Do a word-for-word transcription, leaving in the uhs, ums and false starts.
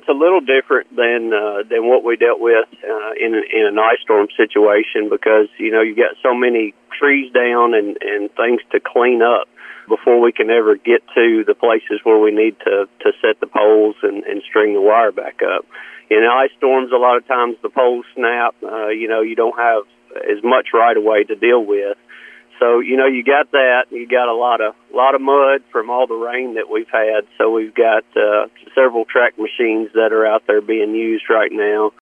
it's a little different than uh, than what we dealt with uh, in in an ice storm situation because you know you got so many trees down and, and things to clean up before we can ever get to the places where we need to, to set the poles and, and string the wire back up. In ice storms, a lot of times the poles snap. Uh, you know, you don't have as much right of way to deal with. So, you know, you got that. You got a lot of lot of mud from all the rain that we've had. So we've got uh, several track machines that are out there being used right now.